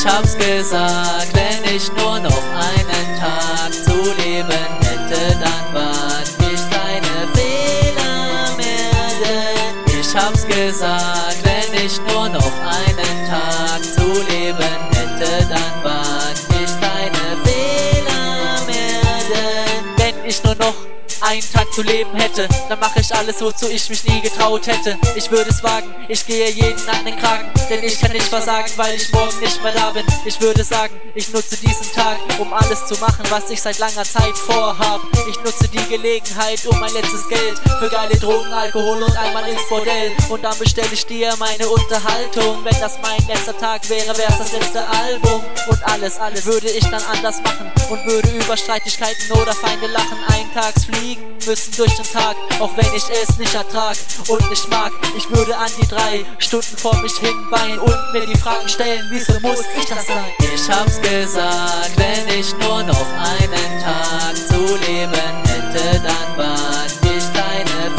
hab's gesagt, wenn ich nur noch einen Tag zu leben hätte, dann waren nicht keine Fehler mehr, denn ich hab's gesagt, wenn ich nur noch einen Tag zu leben hätte, dann waren nicht keine Fehler mehr, denn wenn ich nur noch einen Tag zu leben hätte, dann mache ich alles, wozu ich mich nie getraut hätte. Ich würde es wagen, ich gehe jeden an den Kragen, denn ich kann nicht versagen, weil ich morgen nicht mehr da bin. Ich würde sagen, ich nutze diesen Tag, um alles zu machen, was ich seit langer Zeit vorhab. Ich nutze die Gelegenheit, um mein letztes Geld für geile Drogen, Alkohol und einmal ins Bordell. Und dann bestelle ich dir meine Unterhaltung. Wenn das mein letzter Tag wäre, wär's das letzte Album. Und alles würde ich dann anders machen und würde über Streitigkeiten oder Feinde lachen. Eintags fliegen müssen durch den Tag, auch wenn ich es nicht ertrag und nicht mag. Ich würde an die 3 Stunden vor mich hinweinen und mir die Fragen stellen, wieso muss ich das sein? Ich hab's gesagt, wenn ich nur noch einen Tag zu leben hätte, dann waren nicht deine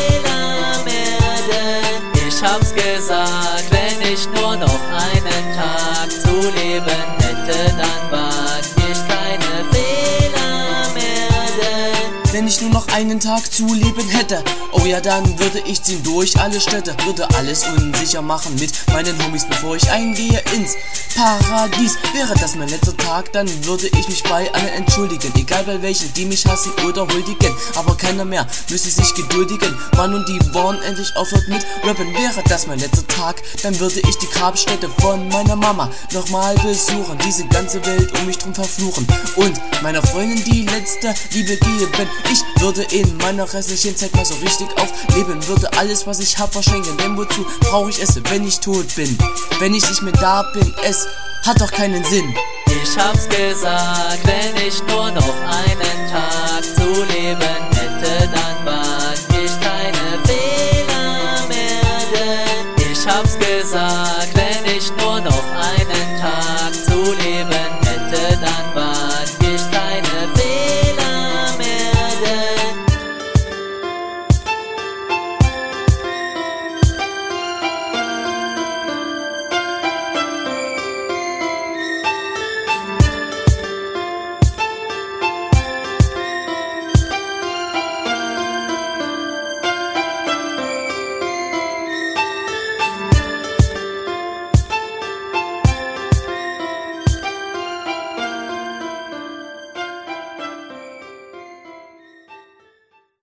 Fehler mehr, denn ich hab's gesagt, wenn ich nur noch einen Tag zu leben hätte, dann waren nicht deine Fehler mehr, denn wenn ich nur noch einen Tag zu leben hätte, oh ja, dann würde ich ziehen durch alle Städte, würde alles unsicher machen mit meinen Homies, bevor ich eingehe ins Paradies. Wäre das mein letzter Tag, dann würde ich mich bei allen entschuldigen, egal bei welchen, die mich hassen oder huldigen, aber keiner mehr müsste sich geduldigen. Mann, und die Warn endlich aufhört mit Rappen. Wäre das mein letzter Tag, dann würde ich die Grabstätte von meiner Mama nochmal besuchen, diese ganze Welt um mich drum verfluchen und meiner Freundin die letzte Liebe geben. Ich würde in meiner restlichen Zeit mal so richtig aufleben, würde alles, was ich hab, verschenken, denn wozu brauche ich es, wenn ich tot bin? Wenn ich nicht mehr da bin, es hat doch keinen Sinn. Ich hab's gesagt, wenn ich nur noch einen Tag